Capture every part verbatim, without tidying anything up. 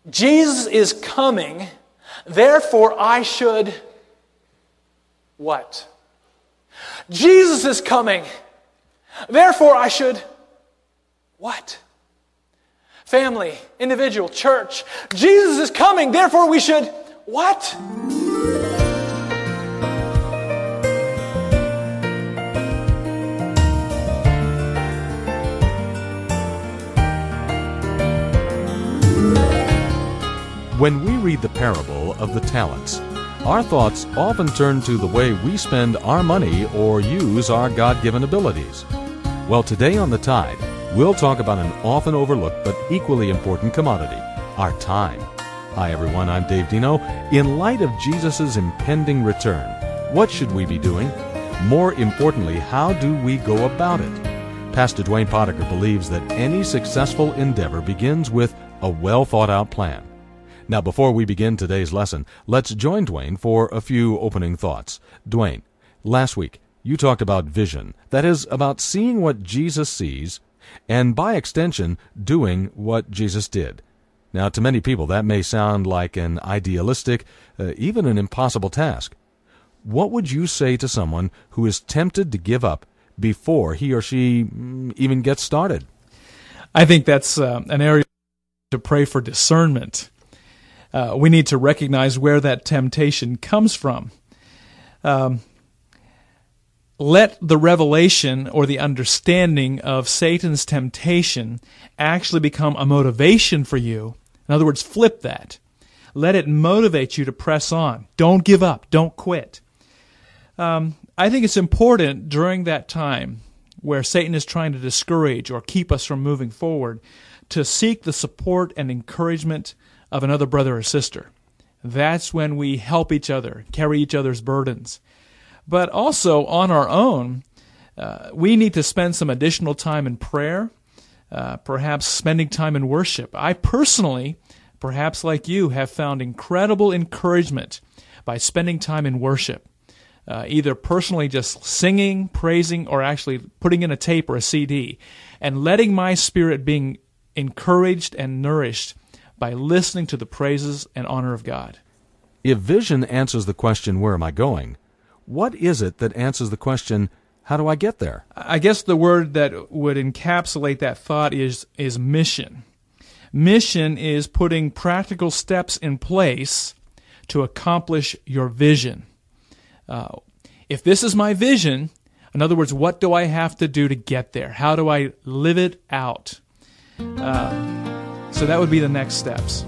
Jesus is coming, therefore I should what? Jesus is coming, therefore I should what? Family, individual, church. Jesus is coming, therefore we should what? When we read the parable of the talents, our thoughts often turn to the way we spend our money or use our God-given abilities. Well, today on The Tide, we'll talk about an often overlooked but equally important commodity, our time. Hi everyone, I'm Dave Dino. In light of Jesus' impending return, what should we be doing? More importantly, how do we go about it? Pastor Dwayne Potiker believes that any successful endeavor begins with a well-thought-out plan. Now, before we begin today's lesson, let's join Dwayne for a few opening thoughts. Dwayne, last week you talked about vision, that is, about seeing what Jesus sees, and by extension, doing what Jesus did. Now, to many people, that may sound like an idealistic, uh, even an impossible task. What would you say to someone who is tempted to give up before he or she mm, even gets started? I think that's uh, an area to pray for discernment. Uh, we need to recognize where that temptation comes from. Um, let the revelation or the understanding of Satan's temptation actually become a motivation for you. In other words, flip that. Let it motivate you to press on. Don't give up. Don't quit. Um, I think it's important during that time where Satan is trying to discourage or keep us from moving forward to seek the support and encouragement of another brother or sister. That's when we help each other, carry each other's burdens. But also on our own, uh, we need to spend some additional time in prayer, uh, perhaps spending time in worship. I personally, perhaps like you, have found incredible encouragement by spending time in worship, uh, either personally just singing, praising, or actually putting in a tape or a C D, and letting my spirit being encouraged and nourished by listening to the praises and honor of God. If vision answers the question, where am I going? What is it that answers the question, how do I get there? I guess the word that would encapsulate that thought is, is mission. Mission is putting practical steps in place to accomplish your vision. Uh, if this is my vision, in other words, what do I have to do to get there? How do I live it out? Uh, So that would be the next steps.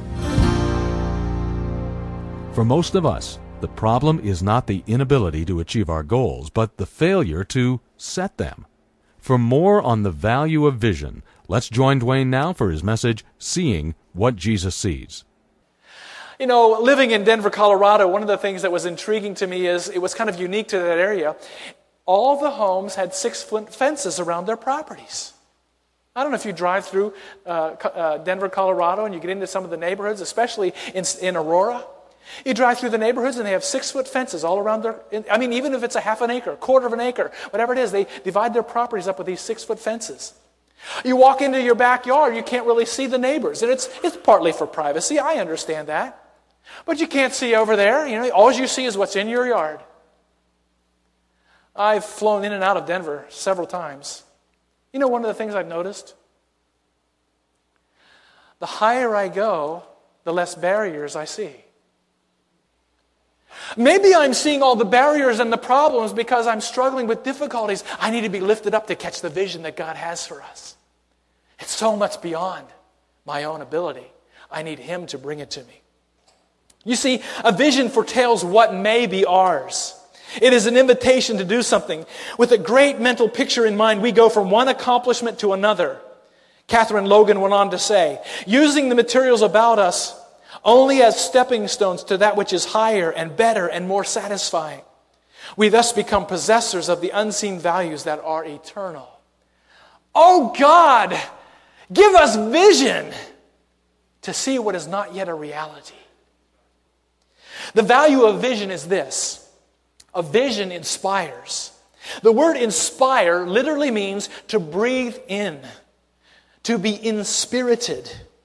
For most of us, the problem is not the inability to achieve our goals, but the failure to set them. For more on the value of vision, let's join Dwayne now for his message, Seeing What Jesus Sees. You know, living in Denver, Colorado, one of the things that was intriguing to me is it was kind of unique to that area. All the homes had six-foot fences around their properties. I don't know if you drive through uh, uh, Denver, Colorado, and you get into some of the neighborhoods, especially in, in Aurora. You drive through the neighborhoods, and they have six-foot fences all around their... I mean, even if it's a half an acre, quarter of an acre, whatever it is, they divide their properties up with these six-foot fences. You walk into your backyard, you can't really see the neighbors, and it's it's partly for privacy. I understand that. But you can't see over there. You know, all you see is what's in your yard. I've flown in and out of Denver several times. You know, one of the things I've noticed? The higher I go, the less barriers I see. Maybe I'm seeing all the barriers and the problems because I'm struggling with difficulties. I need to be lifted up to catch the vision that God has for us. It's so much beyond my own ability. I need Him to bring it to me. You see, a vision foretells what may be ours. It is an invitation to do something. With a great mental picture in mind, we go from one accomplishment to another. Catherine Logan went on to say, using the materials about us only as stepping stones to that which is higher and better and more satisfying. We thus become possessors of the unseen values that are eternal. Oh God, give us vision to see what is not yet a reality. The value of vision is this. A vision inspires. The word inspire literally means to breathe in, to be inspirited.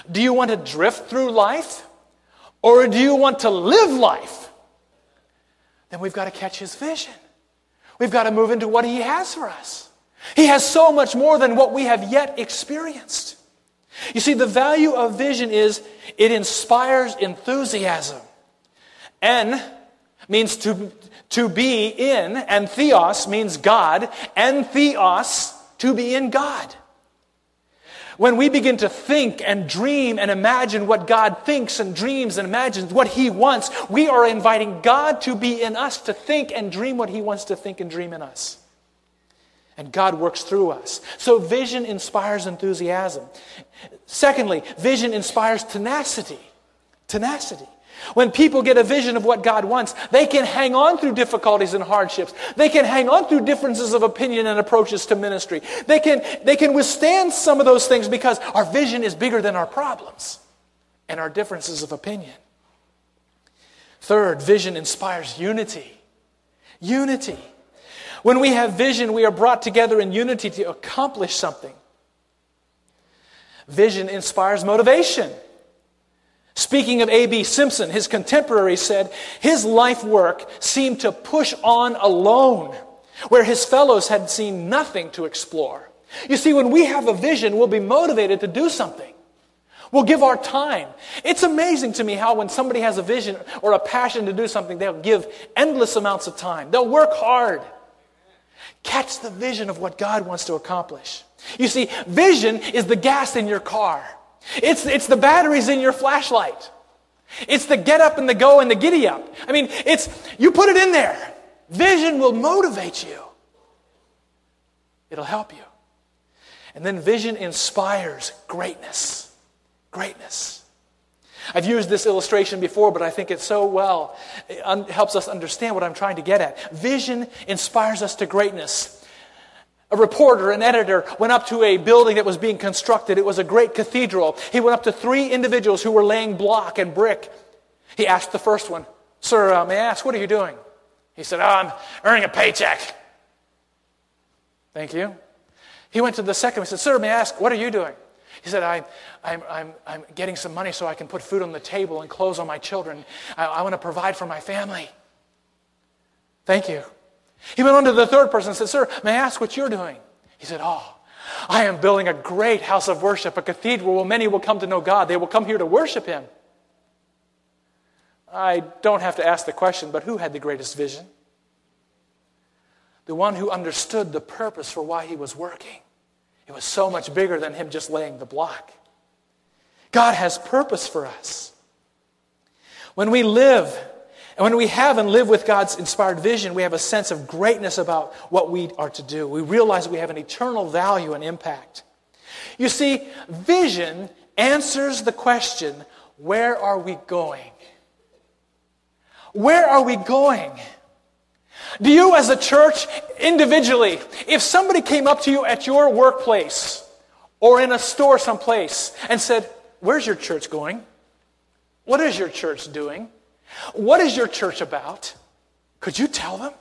Do you want to drift through life? Or do you want to live life? Then we've got to catch his vision. We've got to move into what he has for us. He has so much more than what we have yet experienced. You see, the value of vision is it inspires enthusiasm. En means to, to be in, and theos means God, and theos, to be in God. When we begin to think and dream and imagine what God thinks and dreams and imagines what he wants, we are inviting God to be in us, to think and dream what he wants to think and dream in us. And God works through us. So vision inspires enthusiasm. Secondly, vision inspires tenacity. Tenacity. When people get a vision of what God wants, they can hang on through difficulties and hardships. They can hang on through differences of opinion and approaches to ministry. They can, they can withstand some of those things because our vision is bigger than our problems and our differences of opinion. Third, vision inspires unity. Unity. When we have vision, we are brought together in unity to accomplish something. Vision inspires motivation. Speaking of A B Simpson, his contemporary said, his life work seemed to push on alone, where his fellows had seen nothing to explore. You see, when we have a vision, we'll be motivated to do something. We'll give our time. It's amazing to me how when somebody has a vision or a passion to do something, they'll give endless amounts of time. They'll work hard. Catch the vision of what God wants to accomplish. You see, vision is the gas in your car. It's, it's the batteries in your flashlight. It's the get up and the go and the giddy up. I mean, it's, you put it in there. Vision will motivate you. It'll help you. And then vision inspires greatness. Greatness. I've used this illustration before, but I think it so well it un- helps us understand what I'm trying to get at. Vision inspires us to greatness. A reporter, an editor, went up to a building that was being constructed. It was a great cathedral. He went up to three individuals who were laying block and brick. He asked the first one, "Sir, uh, may I ask, what are you doing?" He said, "Oh, I'm earning a paycheck." "Thank you." He went to the second one. He said, "Sir, may I ask, what are you doing?" He said, I, I'm, I'm, I'm getting some money so I can put food on the table and clothes on my children. I, I want to provide for my family." "Thank you." He went on to the third person and said, "Sir, may I ask what you're doing?" He said, "Oh, I am building a great house of worship, a cathedral where many will come to know God. They will come here to worship him." I don't have to ask the question, but who had the greatest vision? The one who understood the purpose for why he was working. It was so much bigger than him just laying the block. God has purpose for us. When we live, and when we have and live with God's inspired vision, we have a sense of greatness about what we are to do. We realize we have an eternal value and impact. You see, vision answers the question, where are we going? Where are we going? Do you as a church, individually, if somebody came up to you at your workplace or in a store someplace and said, "Where's your church going? What is your church doing? What is your church about?" Could you tell them?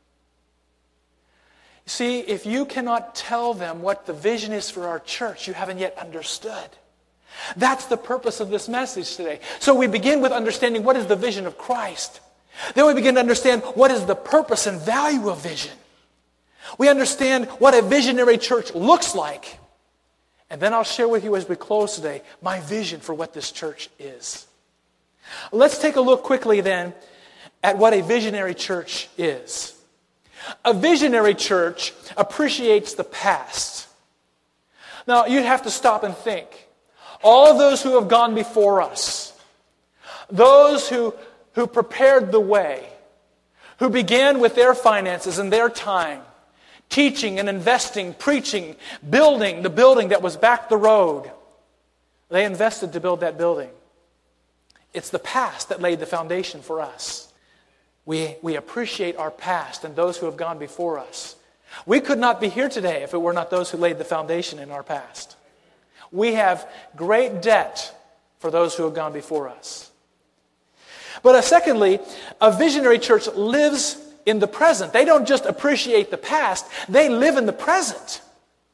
See, if you cannot tell them what the vision is for our church, you haven't yet understood. That's the purpose of this message today. So we begin with understanding what is the vision of Christ. Then we begin to understand what is the purpose and value of vision. We understand what a visionary church looks like. And then I'll share with you as we close today my vision for what this church is. Let's take a look quickly then at what a visionary church is. A visionary church appreciates the past. Now, you'd have to stop and think. All of those who have gone before us, those who who prepared the way, who began with their finances and their time, teaching and investing, preaching, building the building that was back the road. They invested to build that building. It's the past that laid the foundation for us. We, we appreciate our past and those who have gone before us. We could not be here today if it were not those who laid the foundation in our past. We have great debt for those who have gone before us. But uh, secondly, a visionary church lives in the present. They don't just appreciate the past, they live in the present.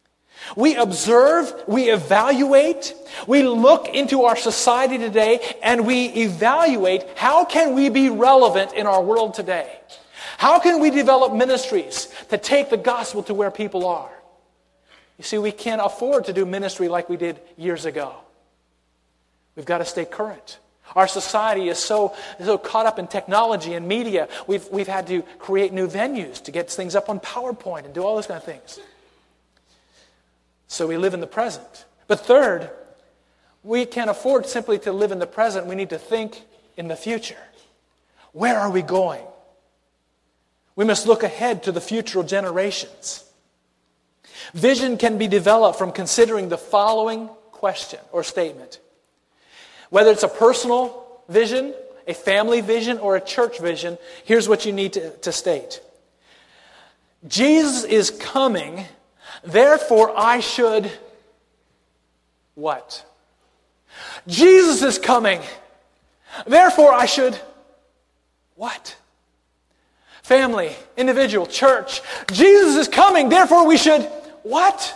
We observe, we evaluate, we look into our society today, and we evaluate how can we be relevant in our world today? How can we develop ministries to take the gospel to where people are? You see, we can't afford to do ministry like we did years ago. We've got to stay current. Our society is so, so caught up in technology and media, we've, we've had to create new venues to get things up on PowerPoint and do all those kind of things. So we live in the present. But third, we can't afford simply to live in the present. We need to think in the future. Where are we going? We must look ahead to the future generations. Vision can be developed from considering the following question or statement. Whether it's a personal vision, a family vision, or a church vision, here's what you need to, to state. Jesus is coming, therefore I should what? Jesus is coming, therefore I should what? Family, individual, church. Jesus is coming, therefore we should what?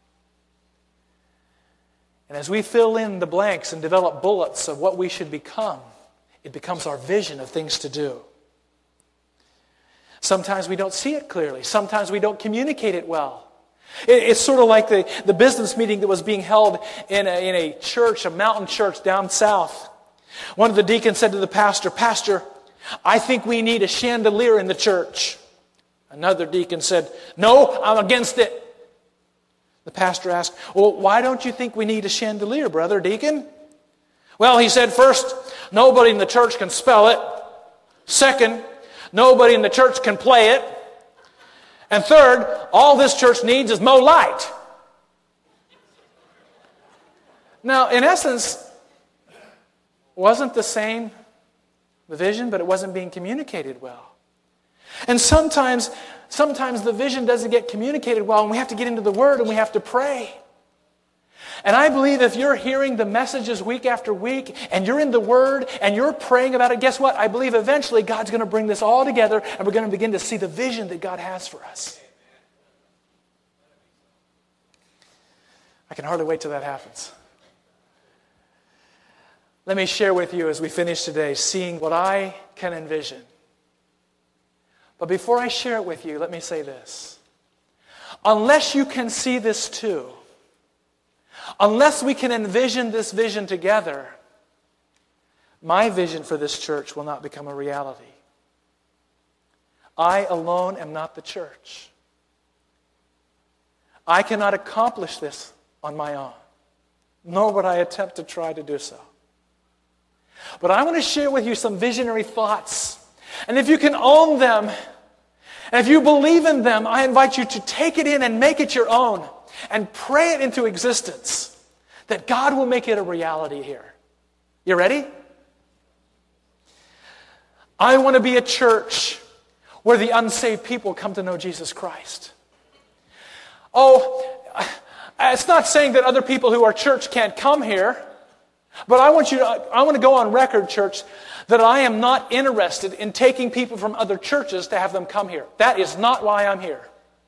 And as we fill in the blanks and develop bullets of what we should become, it becomes our vision of things to do. Sometimes we don't see it clearly. Sometimes we don't communicate it well. It, it's sort of like the, the business meeting that was being held in a, in a church, a mountain church down south. One of the deacons said to the pastor, "Pastor, I think we need a chandelier in the church." Another deacon said, "No, I'm against it." The pastor asked, "Well, why don't you think we need a chandelier, brother deacon?" Well, he said, "First, nobody in the church can spell it. Second, nobody in the church can play it. And third, all this church needs is more light." Now, in essence, wasn't the same the vision, but it wasn't being communicated well. And sometimes, sometimes the vision doesn't get communicated well, and we have to get into the Word and we have to pray. And I believe if you're hearing the messages week after week, and you're in the Word, and you're praying about it, guess what? I believe eventually God's going to bring this all together, and we're going to begin to see the vision that God has for us. I can hardly wait till that happens. Let me share with you as we finish today, seeing what I can envision. But before I share it with you, let me say this. Unless you can see this too, unless we can envision this vision together, my vision for this church will not become a reality. I alone am not the church. I cannot accomplish this on my own, nor would I attempt to try to do so. But I want to share with you some visionary thoughts. And if you can own them, and if you believe in them, I invite you to take it in and make it your own and pray it into existence, that God will make it a reality here. You ready? I want to be a church where the unsaved people come to know Jesus Christ. Oh, it's not saying that other people who are church can't come here, but I want you to, I want to go on record, church, that I am not interested in taking people from other churches to have them come here. That is not why I'm here.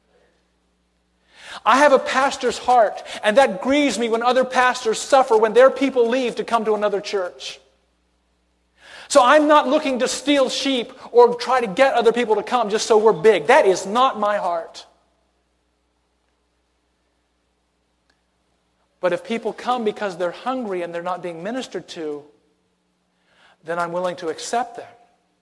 I have a pastor's heart, and that grieves me when other pastors suffer when their people leave to come to another church. So I'm not looking to steal sheep or try to get other people to come just so we're big. That is not my heart. But if people come because they're hungry and they're not being ministered to, then I'm willing to accept them.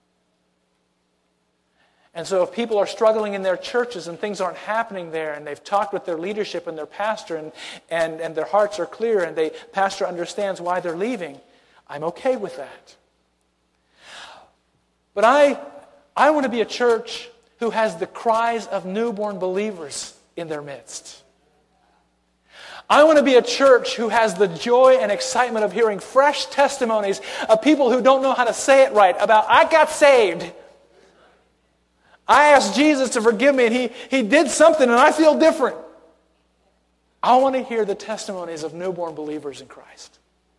And so if people are struggling in their churches and things aren't happening there, and they've talked with their leadership and their pastor, and, and, and their hearts are clear, and the pastor understands why they're leaving, I'm okay with that. But I, I want to be a church who has the cries of newborn believers in their midst. I want to be a church who has the joy and excitement of hearing fresh testimonies of people who don't know how to say it right about, I got saved. I asked Jesus to forgive me, and he, he did something, and I feel different. I want to hear the testimonies of newborn believers in Christ.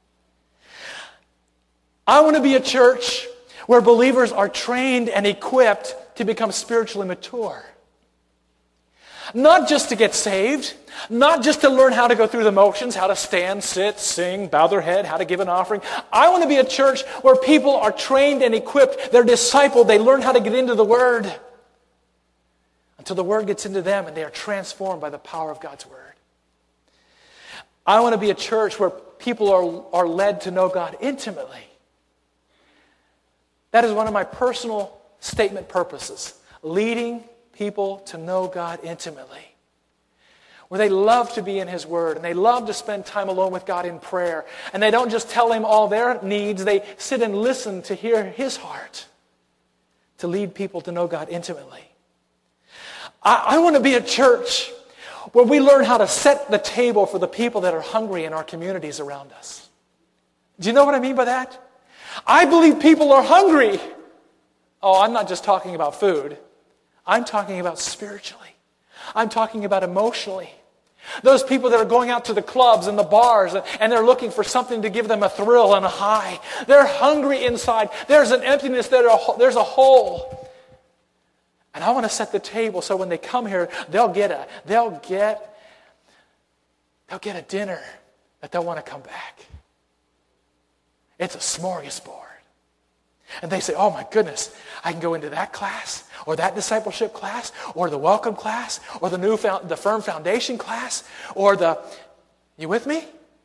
I want to be a church where believers are trained and equipped to become spiritually mature. Not just to get saved, not just to learn how to go through the motions, how to stand, sit, sing, bow their head, how to give an offering. I want to be a church where people are trained and equipped. They're discipled. They learn how to get into the Word until the Word gets into them and they are transformed by the power of God's Word. I want to be a church where people are, are led to know God intimately. That is one of my personal statement purposes. Leading people to know God intimately. Where they love to be in His Word and they love to spend time alone with God in prayer. And they don't just tell Him all their needs. They sit and listen to hear His heart. To lead people to know God intimately. I, I want to be a church where we learn how to set the table for the people that are hungry in our communities around us. Do you know what I mean by that? I believe people are hungry. Oh, I'm not just talking about food. I'm talking about spiritually. I'm talking about emotionally. Those people that are going out to the clubs and the bars and they're looking for something to give them a thrill and a high. They're hungry inside. There's an emptiness, there's a hole. And I want to set the table so when they come here, they'll get a, they'll get, they'll get a dinner that they'll want to come back. It's a smorgasbord. And they say, oh my goodness, I can go into that class, or that discipleship class, or the welcome class, or the new found, the firm foundation class, or the, you with me?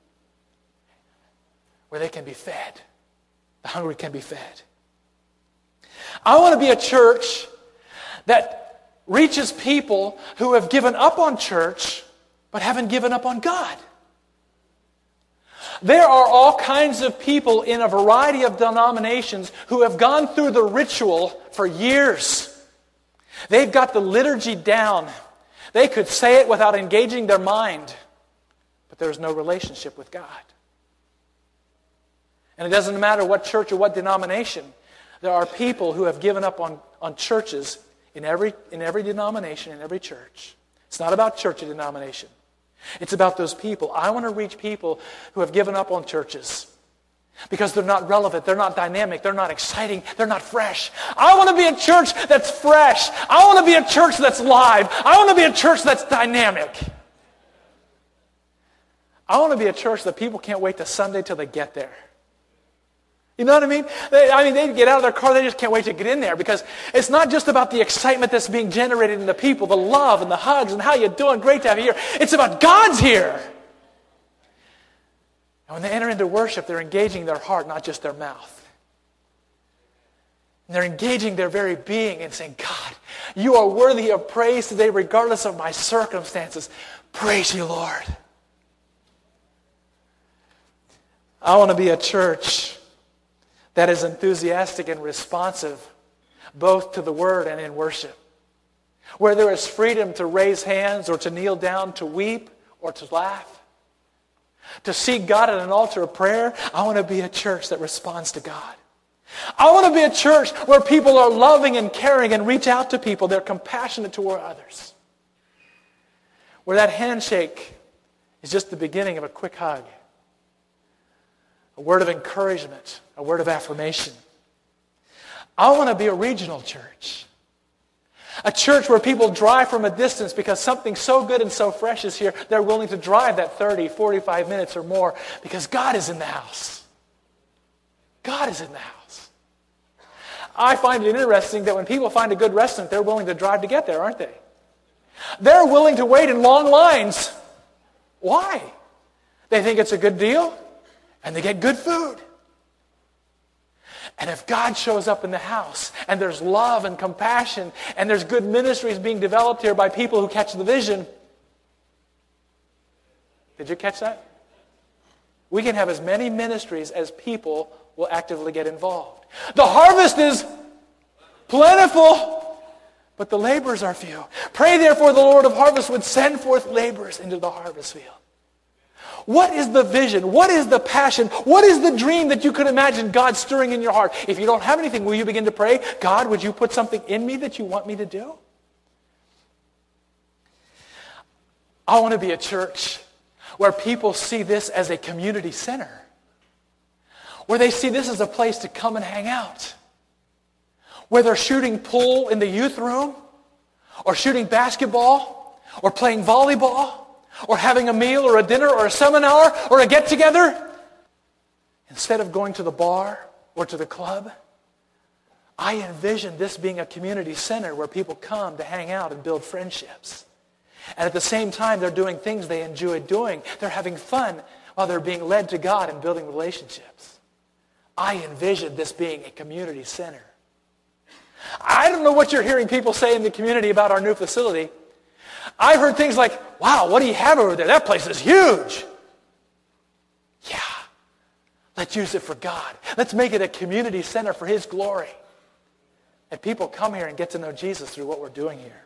Where they can be fed. The hungry can be fed. I want to be a church that reaches people who have given up on church, but haven't given up on God. There are all kinds of people in a variety of denominations who have gone through the ritual for years. They've got the liturgy down. They could say it without engaging their mind, but there's no relationship with God. And it doesn't matter what church or what denomination. There are people who have given up on, on churches in every, in every denomination, in every church. It's not about church or denomination. It's about those people. I want to reach people who have given up on churches because they're not relevant, they're not dynamic, they're not exciting, they're not fresh. I want to be a church that's fresh. I want to be a church that's live. I want to be a church that's dynamic. I want to be a church that people can't wait to Sunday till they get there. You know what I mean? They, I mean, they get out of their car, they just can't wait to get in there because it's not just about the excitement that's being generated in the people, the love and the hugs and how you doing, great to have you here. It's about God's here. And when they enter into worship, they're engaging their heart, not just their mouth. And they're engaging their very being and saying, God, you are worthy of praise today regardless of my circumstances. Praise you, Lord. I want to be a church that is enthusiastic and responsive both to the Word and in worship. Where there is freedom to raise hands or to kneel down, to weep or to laugh. To seek God at an altar of prayer. I want to be a church that responds to God. I want to be a church where people are loving and caring and reach out to people. They're compassionate toward others. Where that handshake is just the beginning of a quick hug. A word of encouragement, a word of affirmation. I want to be a regional church. A church where people drive from a distance because something so good and so fresh is here, they're willing to drive that thirty, forty-five minutes or more because God is in the house. God is in the house. I find it interesting that when people find a good restaurant, they're willing to drive to get there, aren't they? They're willing to wait in long lines. Why? They think it's a good deal. And they get good food. And if God shows up in the house, and there's love and compassion, and there's good ministries being developed here by people who catch the vision. Did you catch that? We can have as many ministries as people will actively get involved. The harvest is plentiful, but the laborers are few. Pray therefore the Lord of harvest would send forth laborers into the harvest field. What is the vision? What is the passion? What is the dream that you could imagine God stirring in your heart? If you don't have anything, will you begin to pray, God, would you put something in me that you want me to do? I want to be a church where people see this as a community center. Where they see this as a place to come and hang out. Where they're shooting pool in the youth room, or shooting basketball, or playing volleyball, or having a meal or a dinner or a seminar or a get-together, instead of going to the bar or to the club, I envision this being a community center where people come to hang out and build friendships. And at the same time, they're doing things they enjoy doing. They're having fun while they're being led to God and building relationships. I envision this being a community center. I don't know what you're hearing people say in the community about our new facility. I've heard things like, wow, what do you have over there? That place is huge. Yeah, let's use it for God. Let's make it a community center for His glory. And people come here and get to know Jesus through what we're doing here.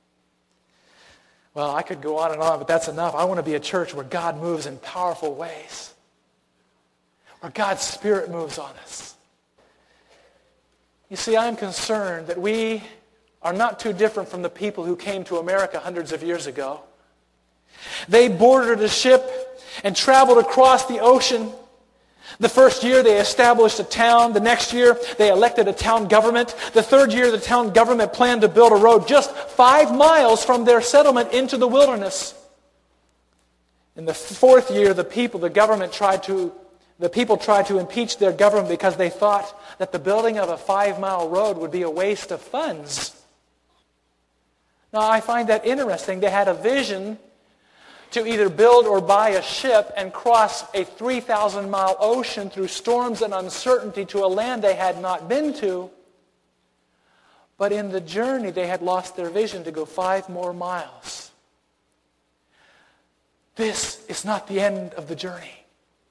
Well, I could go on and on, but that's enough. I want to be a church where God moves in powerful ways, where God's Spirit moves on us. You see, I'm concerned that we are not too different from the people who came to America hundreds of years ago. They boarded a ship and traveled across the ocean. The first year they established a town. The next year they elected a town government. The third year the town government planned to build a road just five miles from their settlement into the wilderness. In the fourth year, the people, the government tried to, the people tried to impeach their government because they thought that the building of a five-mile road would be a waste of funds. Now, I find that interesting. They had a vision to either build or buy a ship and cross a three thousand mile ocean through storms and uncertainty to a land they had not been to. But in the journey, they had lost their vision to go five more miles. This is not the end of the journey.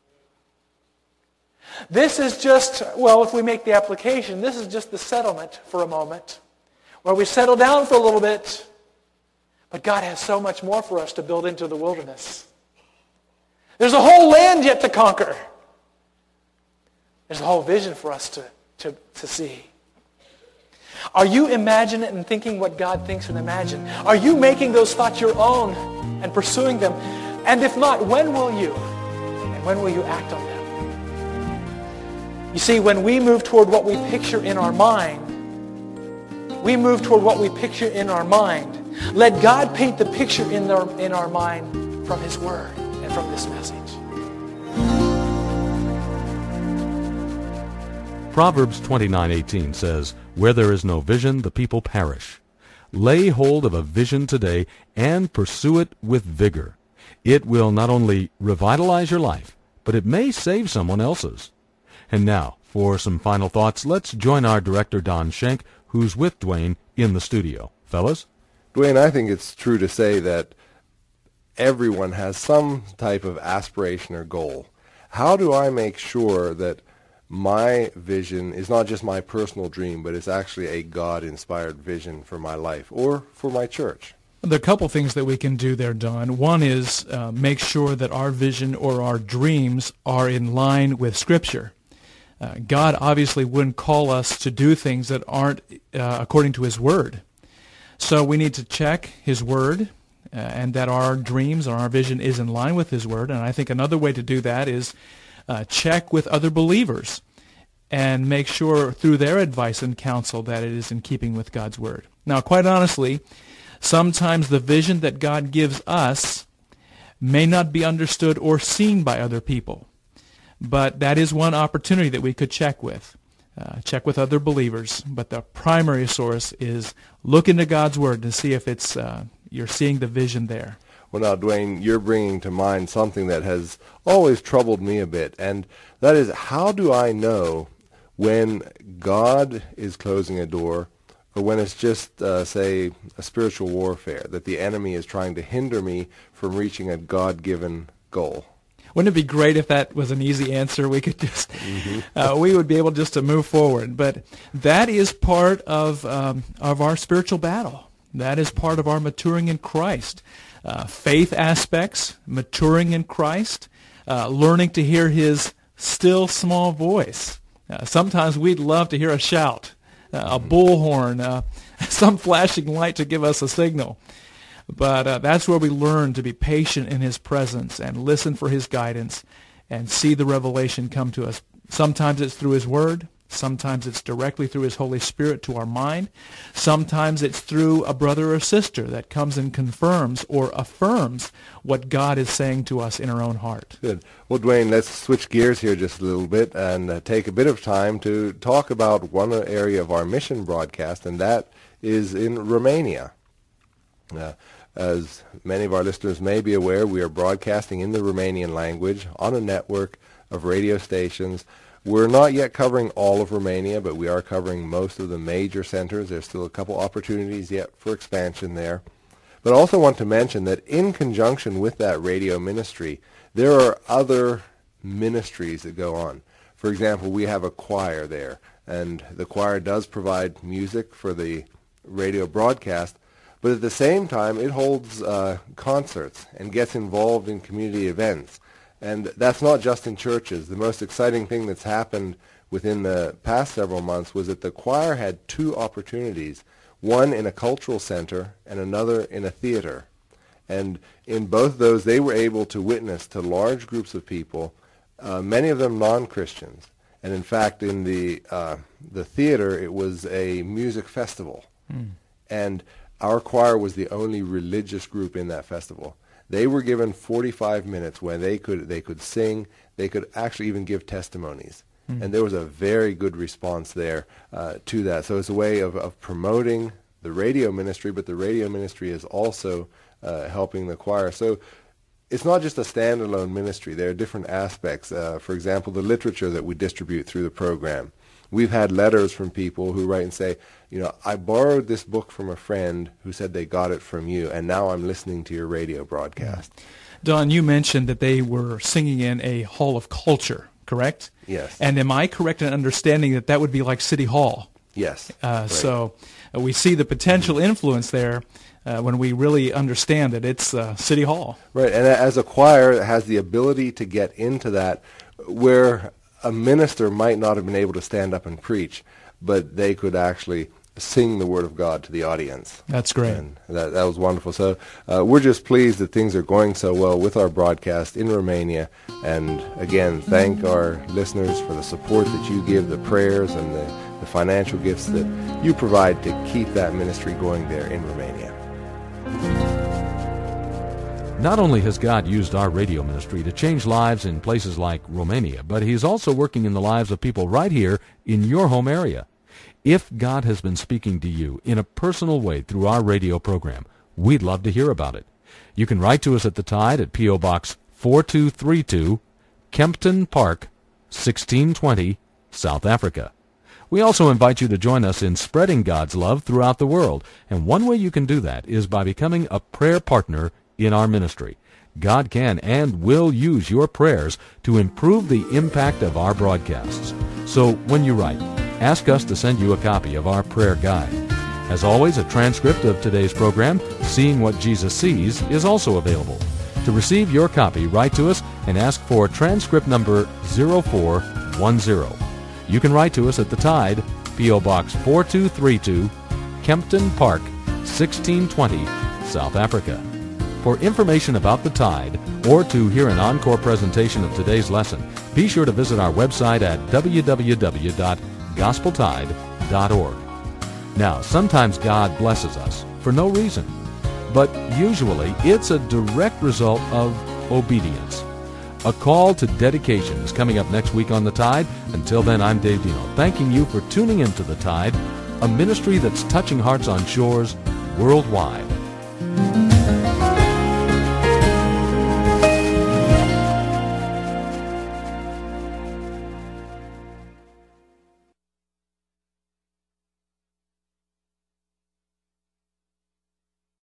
This is just, well, if we make the application, this is just the settlement for a moment, where we settle down for a little bit. But God has so much more for us to build into the wilderness. There's a whole land yet to conquer. There's a whole vision for us to, to, to see. Are you imagining and thinking what God thinks and imagine? Are you making those thoughts your own and pursuing them? And if not, when will you? And when will you act on them? You see, when we move toward what we picture in our mind, we move toward what we picture in our mind. Let God paint the picture in our, in our mind from His Word and from this message. Proverbs twenty-nine eighteen says, "Where there is no vision, the people perish." Lay hold of a vision today and pursue it with vigor. It will not only revitalize your life, but it may save someone else's. And now, for some final thoughts, let's join our director, Don Schenk, who's with Dwayne in the studio. Fellas? Dwayne, I think it's true to say that everyone has some type of aspiration or goal. How do I make sure that my vision is not just my personal dream, but it's actually a God-inspired vision for my life or for my church? There are a couple things that we can do there, Don. One is uh, make sure that our vision or our dreams are in line with Scripture. Uh, God obviously wouldn't call us to do things that aren't uh, according to His Word. So we need to check His Word uh, and that our dreams or our vision is in line with His Word. And I think another way to do that is uh, check with other believers and make sure through their advice and counsel that it is in keeping with God's Word. Now, quite honestly, sometimes the vision that God gives us may not be understood or seen by other people. But that is one opportunity that we could check with. Uh, check with other believers. But the primary source is look into God's Word to see if it's uh, you're seeing the vision there. Well, now, Dwayne, you're bringing to mind something that has always troubled me a bit, and that is, how do I know when God is closing a door or when it's just, uh, say, a spiritual warfare, that the enemy is trying to hinder me from reaching a God-given goal? Wouldn't it be great if that was an easy answer? We could just, mm-hmm. uh, we would be able just to move forward. But that is part of um, of our spiritual battle. That is part of our maturing in Christ. Uh, faith aspects, maturing in Christ, uh, learning to hear His still small voice. Uh, sometimes we'd love to hear a shout, uh, a bullhorn, uh, some flashing light to give us a signal. But uh, that's where we learn to be patient in His presence and listen for His guidance and see the revelation come to us. Sometimes it's through His Word. Sometimes it's directly through His Holy Spirit to our mind. Sometimes it's through a brother or sister that comes and confirms or affirms what God is saying to us in our own heart. Good. Well, Dwayne, let's switch gears here just a little bit and uh, take a bit of time to talk about one area of our mission broadcast, and that is in Romania. Uh, as many of our listeners may be aware, we are broadcasting in the Romanian language on a network of radio stations. We're not yet covering all of Romania, but we are covering most of the major centers. There's still a couple opportunities yet for expansion there. But I also want to mention that in conjunction with that radio ministry, there are other ministries that go on. For example, we have a choir there, and the choir does provide music for the radio broadcast, but at the same time it holds uh, concerts and gets involved in community events. And that's not just in churches. The most exciting thing that's happened within the past several months was that the choir had two opportunities, one in a cultural center and another in a theater. And in both those, they were able to witness to large groups of people, uh, many of them non-Christians. And in fact, in the uh, the theater, it was a music festival. Mm. And our choir was the only religious group in that festival. They were given forty-five minutes where they could they could sing, they could actually even give testimonies. Mm. And there was a very good response there uh, to that. So it's a way of, of promoting the radio ministry, but the radio ministry is also uh, helping the choir. So it's not just a standalone ministry. There are different aspects. Uh, for example, the literature that we distribute through the program. We've had letters from people who write and say, you know, I borrowed this book from a friend who said they got it from you, and now I'm listening to your radio broadcast. Don, you mentioned that they were singing in a hall of culture, correct? Yes. And am I correct in understanding that that would be like City Hall? Yes. Uh, right. So uh, we see the potential influence there uh, when we really understand that it's uh, City Hall. Right, and as a choir, it has the ability to get into that where a minister might not have been able to stand up and preach, but they could actually sing the Word of God to the audience. That's great. And that, that was wonderful. So uh, we're just pleased that things are going so well with our broadcast in Romania. And again, thank our listeners for the support that you give, the prayers and the, the financial gifts that you provide to keep that ministry going there in Romania. Not only has God used our radio ministry to change lives in places like Romania, but He's also working in the lives of people right here in your home area. If God has been speaking to you in a personal way through our radio program, we'd love to hear about it. You can write to us at the Tide at P O Box four two three two, Kempton Park, sixteen twenty, South Africa. We also invite you to join us in spreading God's love throughout the world, and one way you can do that is by becoming a prayer partner in our ministry. God can and will use your prayers to improve the impact of our broadcasts. So when you write, ask us to send you a copy of our prayer guide. As always, a transcript of today's program, Seeing What Jesus Sees, is also available. To receive your copy, write to us and ask for transcript number zero four one zero. You can write to us at the Tide, P O Box four two three two, Kempton Park, sixteen twenty, South Africa. For information about the Tide, or to hear an encore presentation of today's lesson, be sure to visit our website at w w w dot gospel tide dot org. Now, sometimes God blesses us for no reason, but usually it's a direct result of obedience. A call to dedication is coming up next week on the Tide. Until then, I'm Dave Dino, thanking you for tuning into the Tide, a ministry that's touching hearts on shores worldwide.